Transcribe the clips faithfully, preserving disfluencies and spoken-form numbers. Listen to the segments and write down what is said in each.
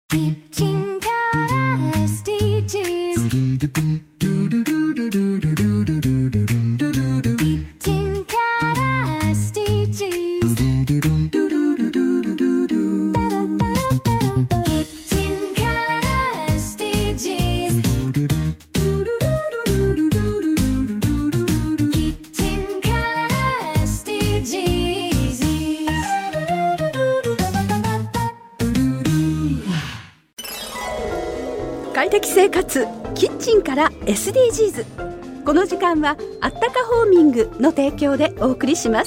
キッチンカー エスディージーズ キッチンカー エスディージーズ キッチンカー エスディージーズ キッチンカー エスディージーズ。 快適生活キッチンから エスディージーズ。 この時間はあったかホーミングの提供でお送りします。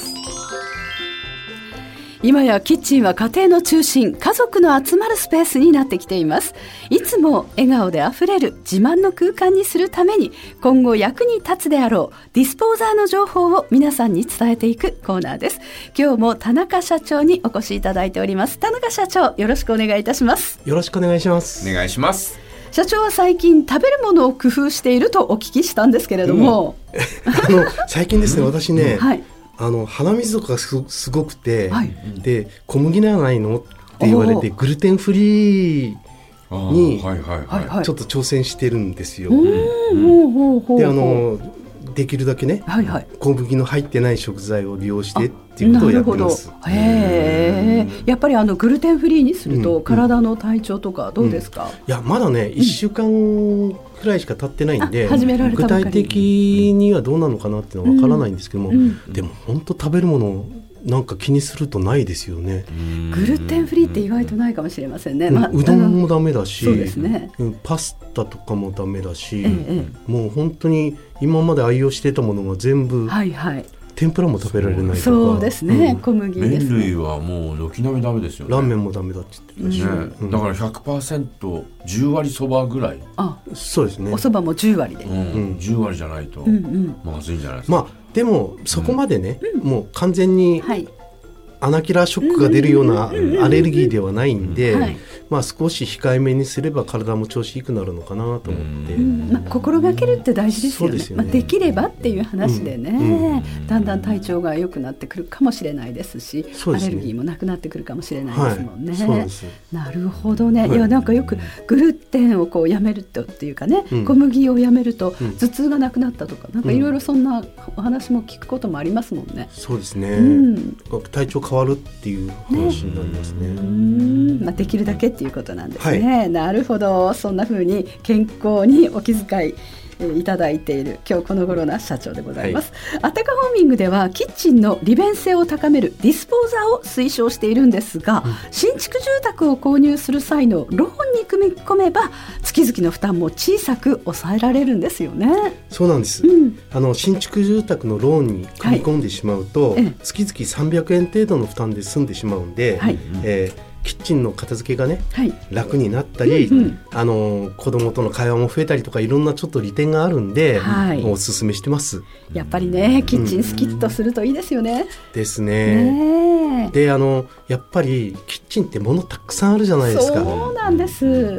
今やキッチンは家庭の中心、家族の集まるスペースになってきています。いつも笑顔であふれる自慢の空間にするために、今後役に立つであろうディスポーザーの情報を皆さんに伝えていくコーナーです。今日も田中社長にお越しいただいております。田中社長、よろしくお願いいたします。 よろしくお願いします。 お願いします。 社長は最近食べるものを工夫しているとお聞きしたんですけれども、 うん、あの最近ですね、私ね、 はい、 あの鼻水とか す, すごくて、 はい、 で小麦ではないのって言われてグルテンフリーにちょっと挑戦してるんですよ。であのできるだけね、はいはい、小麦の入ってない食材を利用してっていうことをやってます。 へー、やっぱりあのグルテンフリーにすると体の体調とかどうですか？うんうん、いやまだねいっしゅうかんくらいしか経ってないんで、 始められたばかり。 具体的にはどうなのかなっていうのは分からないんですけども、うんうん、でも本当食べるものなんか気にするとないですよね。 グルテンフリーって意外とないかもしれませんね。 うん、まあ、うどんもダメだし、 そうですね、 うん、パスタとかもダメだし、 ええ、 もう本当に今まで愛用してたものが全部、はいはい、天ぷらも食べられないとか。 そうですね、うん、小麦ですね。 麺類はもう軒並みダメですよね。 ラーメンもダメだって言ってたし、 ね、うん、だから ひゃくパーセントじゅう 割そばぐらい。 あ、 そうですね。 おそばもじゅう割で、 うんうん、じゅう割じゃないとまずいんじゃないですか。 まあでもそこまでね、うん、もう完全に、はい、アナキラーショックが出るようなアレルギーではないんで、まあ、少し控えめにすれば体も調子いいくなるのかなと思って、 うん、まあ、心がけるって大事ですよね。そうですよね。まあ、できればっていう話でね、うんうん、だんだん体調が良くなってくるかもしれないですし、 そうですね、 アレルギーもなくなってくるかもしれないですもんね。 はい、そうです。 なるほどね、はい、いやなんかよくグルテンをこうやめるとっていうかね、うん、小麦をやめると頭痛がなくなったとか、なんかいろいろそんなお話も聞くこともありますもんね。 そうですね、 うん、 体調変わるっていう話になりますね。 ね、うん、まあ、できるだけっていうことなんですね。はい、なるほど。そんな風に健康にお気遣いいただいている今日この頃な社長でございます。はい、あったかホーミングではキッチンの利便性を高めるディスポーザーを推奨しているんですが、うん、新築住宅を購入する際のローンに組み込めば月々の負担も小さく抑えられるんですよね。 そうなんです、うん、あの新築住宅のローンに組み込んでしまうと、はい、月々さんびゃくえん程度の負担で済んでしまうんで、はい、えーキッチンの片付けがね、はい、楽になったり、うんうん、あの子供との会話も増えたりとかいろんなちょっと利点があるんで、はい、おすすめしてます。 やっぱりね、キッチンスキッとするといいですよね。 うん、ですね。ねであのやっぱりキッチンって物たくさんあるじゃないですか。 そうなんです。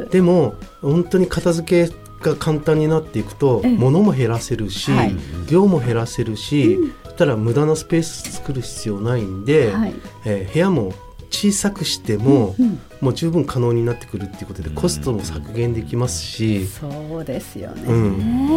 でも本当に片付けが簡単になっていくと物も減らせるし、はい、量も減らせるし、うん、そしたら無駄なスペース作る必要ないんで、はい、えー、部屋も小さくしても、うんうん、もう十分可能になってくるっていうことでコストも削減できますし、うん、 そうですよね、うん、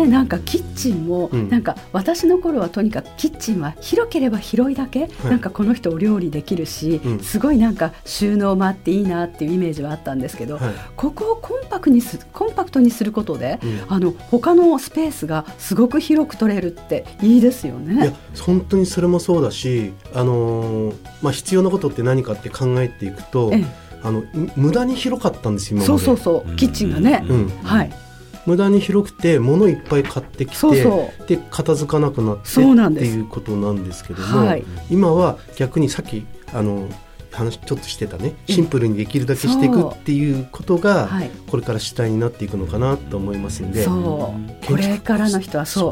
なんかキッチンも、うん、なんか私の頃はとにかくキッチンは広ければ広いだけ、はい、なんかこの人お料理できるし、うん、すごいなんか収納もあっていいなっていうイメージはあったんですけど、はい、ここをコンパクトにする、コンパクトにすることで、うん、あの他のスペースがすごく広く取れるっていいですよね。 いや本当にそれもそうだし、あのーまあ、必要なことって何かって考えていくと、ええ、あの無駄に広かったんですよ今まで。そうそうそう、 キッチンがね、うんはい、 無駄に広くて物いっぱい買ってきて、そうそうで片付かなくなってっていうことなんですけども、はい、今は逆にさっきあの話ちょっとしてたね、シンプルにできるだけしていくっていうことがこれから主体になっていくのかなと思いますんで、 そうこれからの人はそう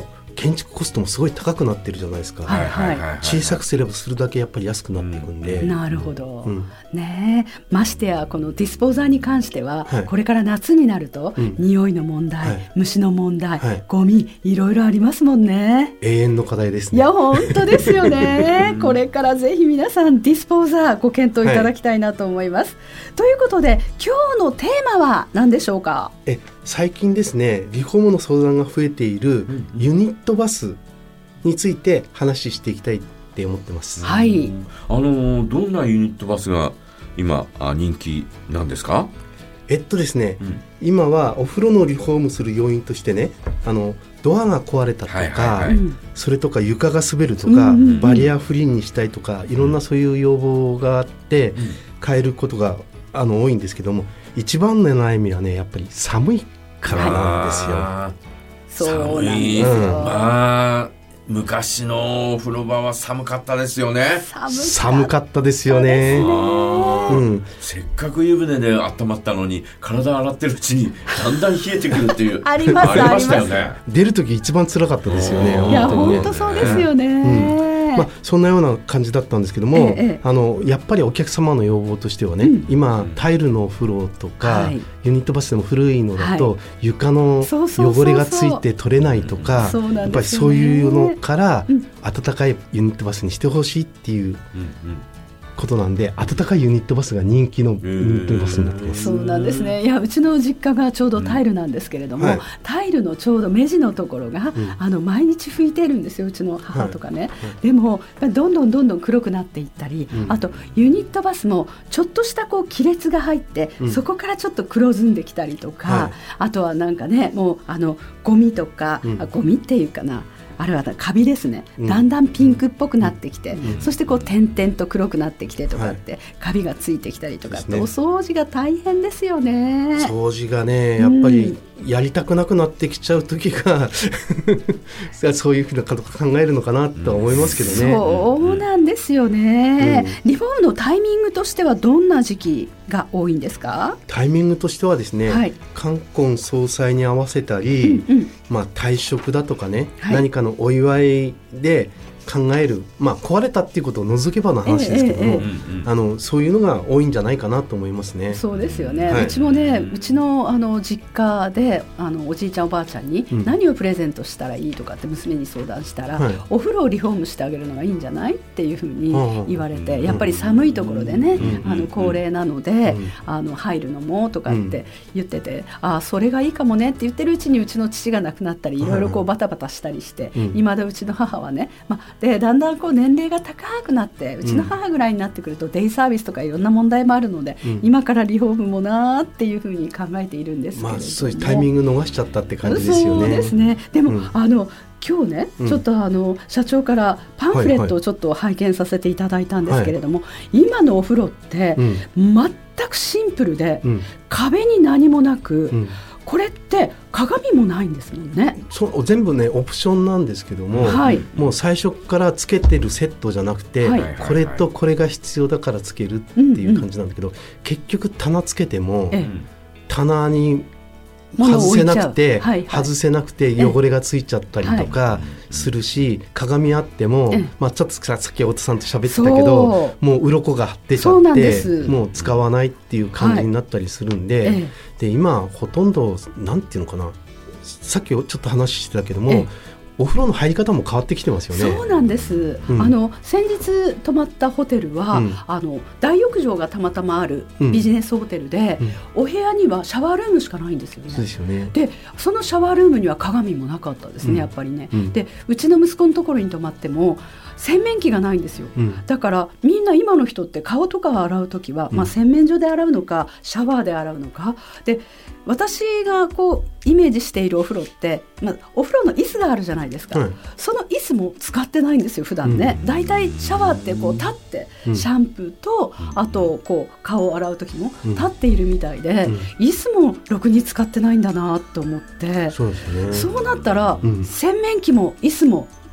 建築コストもすごい高くなってるじゃないですか、 はいはい、 小さくすればするだけやっぱり安くなっていくんで、 うん、なるほど、 うん、 ねえ、ましてやこのディスポーザーに関しては、 はい、 これから夏になると、うん、匂いの問題、はい、虫の問題、はい、ゴミいろいろありますもんね。 永遠の課題ですね。 いや本当ですよねこれからぜひ皆さんディスポーザーご検討いただきたいなと思います、はい、ということで今日のテーマは何でしょうか。 え最近ですねリフォームの相談が増えているユニットバスについて話していきたいって思ってます。 はい、 あのどんなユニットバスが今人気なんですか。 えっとですね、うん、今はお風呂のリフォームする要因としてね、あのドアが壊れたとか、はいはいはい、それとか床が滑るとか、うんうんうん、バリアフリーにしたいとかいろんなそういう要望があって、うん、変えることがあの多いんですけども、一番の悩みはねやっぱり寒いからなんですよ。 そうなんですよ、 うん、まあ昔のお風呂場は寒かったですよね。 寒かったですよね。 うん、せっかく湯船で温まったのに体洗ってるうちにだんだん冷えてくるっていうありますありましたよね。 出るとき一番辛かったですよね。 いや本当そうですよね、 うん、まあ、そんなような感じだったんですけども、ええ、あのやっぱりお客様の要望としてはね、うん、今タイルのお風呂とか、はい、ユニットバスでも古いのだと、はい、床の汚れがついて取れないとか、やっぱりそういうのから、うん、温かいユニットバスにしてほしいっていう、うんうんことなんで、温かいユニットバスが人気のユニットバスになってます。 そうなんですね。いやうちの実家がちょうどタイルなんですけれども、うんはい、タイルのちょうど目地のところが、うん、あの毎日拭いてるんですよ、うちの母とかね、はいはい、でもどんどんどんどん黒くなっていったり、うん、あとユニットバスもちょっとしたこう亀裂が入って、うん、そこからちょっと黒ずんできたりとか、はい、あとはなんかねもうあのゴミとか、うん、あゴミっていうかなあれはカビですね、うん、だんだんピンクっぽくなってきて、うん、そしてこう点々と黒くなってきてとかって、はい、カビがついてきたりとかって、ね、お掃除が大変ですよね。 掃除がねやっぱりやりたくなくなってきちゃう時が、うん、そういうふうなこと考えるのかなとは思いますけどね、 うん、そうなんですよね、うん、リフォームのタイミングとしてはどんな時期が多いんですか。 タイミングとしてはですね、はい、冠婚葬祭に合わせたり、うんうんまあ、退職だとかね、はい、何かのお祝いで考える、まあ、壊れたっていうことを除けばの話ですけども、ええええ、あのそういうのが多いんじゃないかなと思いますね。 そうですよね、はい、うちもねうち の, あの実家であのおじいちゃんおばあちゃんに何をプレゼントしたらいいとかって娘に相談したら、うん、お風呂をリフォームしてあげるのがいいんじゃないっていうふうに言われて、うん、やっぱり寒いところでね、うん、あの高齢なので、うん、あの入るのもとかって言ってて、うん、あそれがいいかもねって言ってるうちにうちの父が亡くなったりいろいろこうバタバタしたりして、うん、今だうちの母はね、まあ、でだんだんこう年齢が高くなってうちの母ぐらいになってくると、うん、デイサービスとかいろんな問題もあるので、うん、今からリフォームもなっていうふうに考えているんですけれども、まあ、 そういうタイミング逃しちゃったって感じですよね。 そうですね。でも、うん、あの今日ね、うん、ちょっとあの社長からパンフレットをちょっと拝見させていただいたんですけれども、はいはい、今のお風呂って、うん、全くシンプルで、うん、壁に何もなく、うん、これって鏡もないんですもんね。 そう全部ねオプションなんですけども、はい、もう最初からつけてるセットじゃなくて、はい、これとこれが必要だからつけるっていう感じなんだけど、うんうん、結局棚つけても、ええ、棚に外せなくて、はいはい、外せなくて汚れがついちゃったりとかするし、鏡あっても、まあ、ちょっとさっき太田さんと喋ってたけどもう鱗が出ちゃってもう使わないっていう感じになったりするんで、はい、で今ほとんどなんていうのかな、さっきちょっと話してたけどもお風呂の入り方も変わってきてますよね。 そうなんです、うん、あの先日泊まったホテルは、うん、あの大浴場がたまたまあるビジネスホテルで、うん、お部屋にはシャワールームしかないんですよね。 そうですよね。 でそのシャワールームには鏡もなかったですね、うん、やっぱりね、うん、でうちの息子のところに泊まっても洗面器がないんですよ、うん、だからみんな今の人って顔とかを洗うときは、うんまあ、洗面所で洗うのかシャワーで洗うのかで、私がこうイメージしているお風呂って、まあ、お風呂の椅子があるじゃないですか、はい、その椅子も使ってないんですよ普段ね、うん、だいたいシャワーってこう立って、うん、シャンプーとあとこう顔を洗う時も立っているみたいで、うん、椅子もろくに使ってないんだなと思って、 そうですね、そうなったら、うん、洗面器も椅子も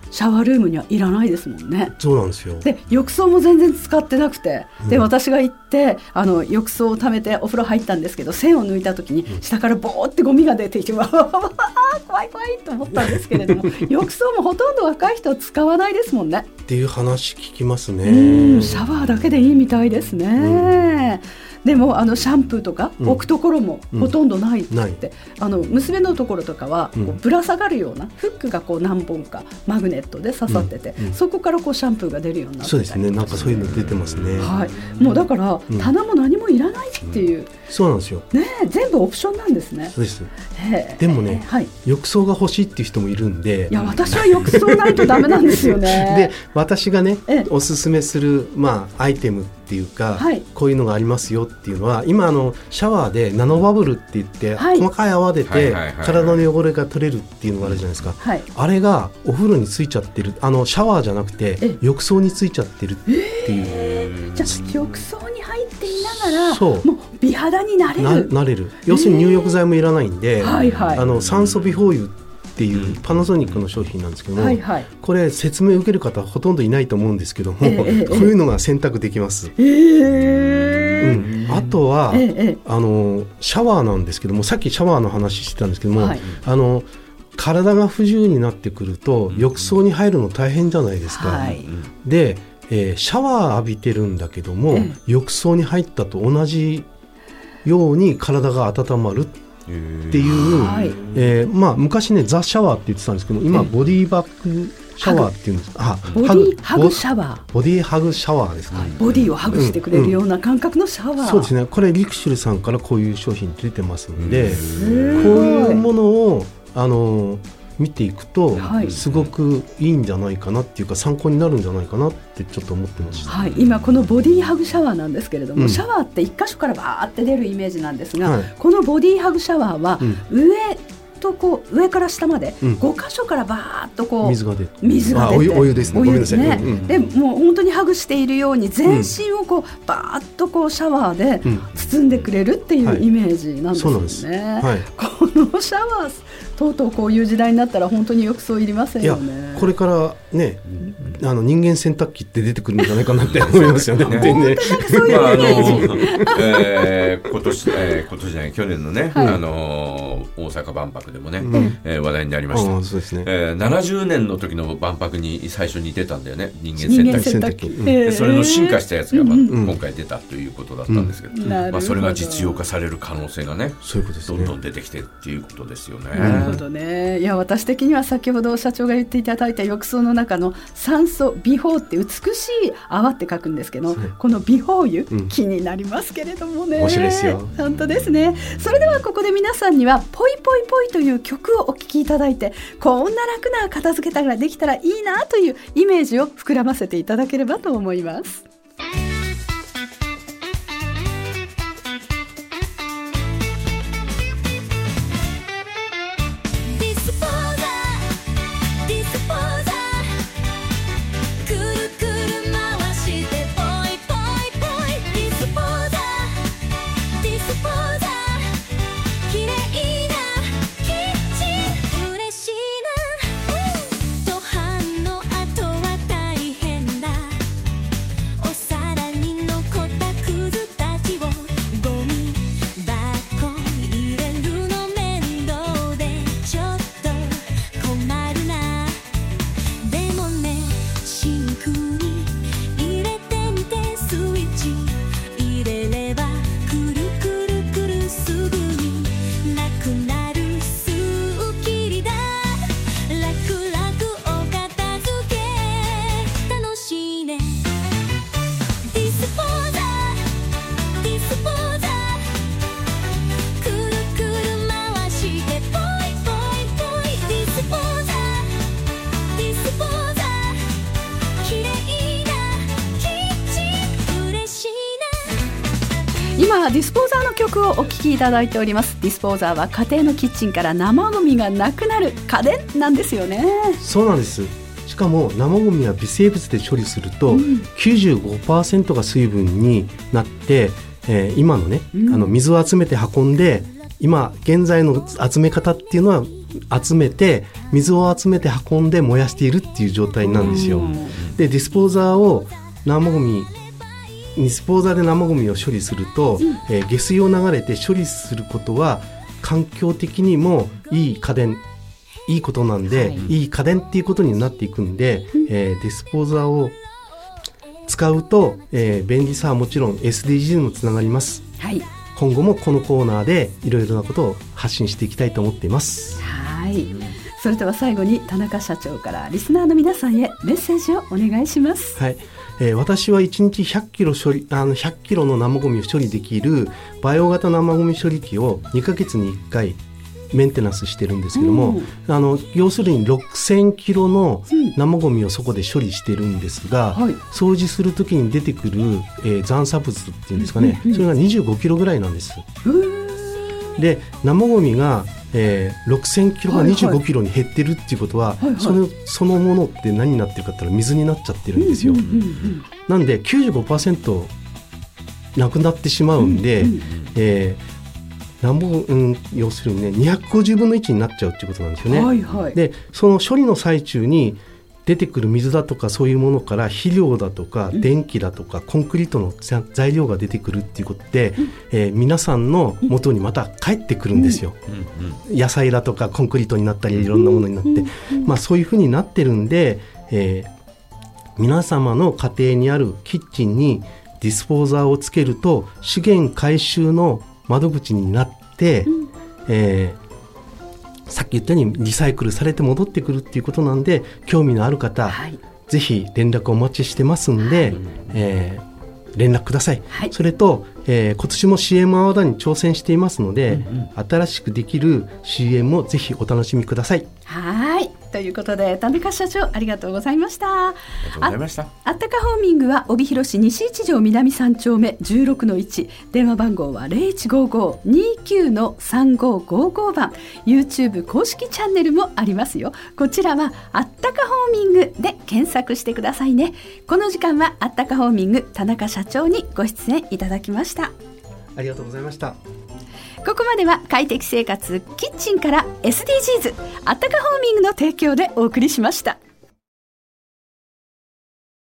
シャワールームにはいらないですもんね。 そうなんですよ。 で浴槽も全然使ってなくて、で、うん、私が行ってあの浴槽を溜めてお風呂入ったんですけど、線を抜いた時に下からボーってゴミが出てきて、わーわーわー怖い怖いと思ったんですけれども浴槽もほとんど若い人は使わないですもんねっていう話聞きますね。 うん、シャワーだけでいいみたいですね、うん、でもあのシャンプーとか置くところもほとんどないって、うん、あの娘のところとかはこうぶら下がるようなフックがこう何本かマグネットで刺さってて、うんうん、そこからこうシャンプーが出るようになってたり、 そうですね、なんかそういうの出てますね、 はい、もうだから棚も何もいらないっていう、うん、 そうなんですよ、 ね、全部オプションなんですね。 そうです。でもね、はい、浴槽が欲しいっていう人もいるんで、 いや私は浴槽ないとダメなんですよねで私がねおすすめする、まあ、アイテムっていうか、はい、こういうのがありますよっていうのは、今あのシャワーでナノバブルって言って、はい、細かい泡出て体の汚れが取れるっていうのがあるじゃないですか、はい、あれがお風呂についちゃってる、あのシャワーじゃなくて浴槽についちゃってるっていう、えー、 じゃあ浴槽に入っていながらもう美肌になれる な, なれる要するに入浴剤もいらないんで、えーはいはい、あの酸素美保油っていうパナソニックの商品なんですけども、はいはい、これ説明を受ける方はほとんどいないと思うんですけども、えー、こういうのが選択できます、えーうん、あとは、えー、あのシャワーなんですけども、さっきシャワーの話してたんですけども、はい、あの体が不自由になってくると浴槽に入るの大変じゃないですか、はい、で、えー、シャワー浴びてるんだけども、えー、浴槽に入ったと同じように体が温まるっていう、はいえーまあ、昔ねザ・シャワーって言ってたんですけど、今ボディバッグシャワーっていうんです。あ、 ボディハグシャワー、 ボディハグシャワーですか、はい、 ボディをハグしてくれるような感覚のシャワー、うんうん、 そうですね。これリクシルさんからこういう商品出てますので、こういうものをあの見ていくと、はい、すごくいいんじゃないかなっていうか参考になるんじゃないかなってちょっと思ってました、 はい、今このボディハグシャワーなんですけれども、うん、シャワーって一箇所からバーって出るイメージなんですが、はい、このボディハグシャワーは上、うんとこう上から下までご箇所からバーッとこう、うん、水が出て水が出てお湯、お湯ですね。 お湯ですね、うんうん、でもう本当にハグしているように全身をこう、うん、バーッとこうシャワーで包んでくれるっていうイメージなんですよね、はい、そうなんです、はい、このシャワーとうとうこういう時代になったら本当に浴槽いりませんよね。 いやこれからね、あの人間洗濯機って出てくるんじゃないかなって思いますよね。 本当になんかそういうイメージ、 えー、今年、えー、今年じゃない去年のね、はい、あのー、大阪万博でもね、うんえー、話題になりました。あ、そうですね。えー、ななじゅうねんの時の万博に最初に出たんだよね、人間洗濯機、うん、でそれの進化したやつが、まあうん、今回出たということだったんですけど、うんまあ、それが実用化される可能性がね、 そういうことですね、 どんどん出てきてっていうことですよね。 なるほどね。いや私的には先ほど社長が言っていただいた浴槽の中の酸素美泡って美しい泡って書くんですけど、この美泡油、うん、気になりますけれどもね。 面白いですよ。 本当ですね。それではここで皆さんにはポイポイポイという曲をお聴きいただいて、こんな楽な片付けたらできたらいいなというイメージを膨らませていただければと思います。今ディスポーザーの曲をお聴きいただいております。ディスポーザーは家庭のキッチンから生ゴミがなくなる家電なんですよね。 そうなんです。しかも生ゴミは微生物で処理すると、うん、きゅうじゅうごパーセント が水分になって、えー、今のね、うん、あの水を集めて運んで、今現在の集め方っていうのは集めて水を集めて運んで燃やしているっていう状態なんですよ。でディスポーザーを生ゴミディスポーザーで生ゴミを処理すると、うんえー、下水を流れて処理することは環境的にもいい家電いいことなんで、はい、いい家電っていうことになっていくんで、うんえー、ディスポーザーを使うと、えー、便利さはもちろん エスディージー にもつながります、はい、今後もこのコーナーでいろいろなことを発信していきたいと思っています。 はい、それでは最後に田中社長からリスナーの皆さんへメッセージをお願いします。 はいえー、私はいちにちひゃっキロ処理あのひゃっキロの生ゴミを処理できるバイオ型生ゴミ処理機をにかげつにいっかいメンテナンスしてるんですけども、うん、あの要するにろくせんキロの生ゴミをそこで処理してるんですが、うん、掃除するときに出てくる、えー、残差物っていうんですかね、うんうん、それがにじゅうごキロぐらいなんです。で生ゴミが、えー、ろくせんキロがにじゅうごキロに減ってるっていうことは、はいはい、それそのものって何になってるかって言ったら水になっちゃってるんですよ、うんうんうんうん、なんで きゅうじゅうごパーセント なくなってしまうんで、うんうんえーなんぼ、うん、要するにねにひゃくごじゅうぶんのいちになっちゃうっていうことなんですよね、はいはい、でその処理の最中に出てくる水だとかそういうものから肥料だとか電気だとかコンクリートの材料が出てくるっていうことで、うんえー、皆さんの元にまた帰ってくるんですよ、うんうん、野菜だとかコンクリートになったりいろんなものになって、うんまあ、そういうふうになってるんで、えー、皆様の家庭にあるキッチンにディスポーザーをつけると資源回収の窓口になって、うんえー、さっき言ったようにリサイクルされて戻ってくるっていうことなんで興味のある方、はい、ぜひ連絡お待ちしてますんで、はいえー、連絡ください、はい、それと、えー、今年も シーエム アワードに挑戦していますので、うんうん、新しくできる シーエム をぜひお楽しみください。 はいということで田中社長ありがとうございました。 ありがとうございました。 あ, あったかホーミングは帯広市西一条南さん丁目 じゅうろくのいち 電話番号は ゼロいちごご にきゅう さんごごご 番 YouTube 公式チャンネルもありますよ。こちらはあったかホーミングで検索してくださいね。この時間はあったかホーミング田中社長にご出演いただきました。 ありがとうございました。 ここまでは快適生活キッチンから エスディージーズ あったかホーミングの提供でお送りしました。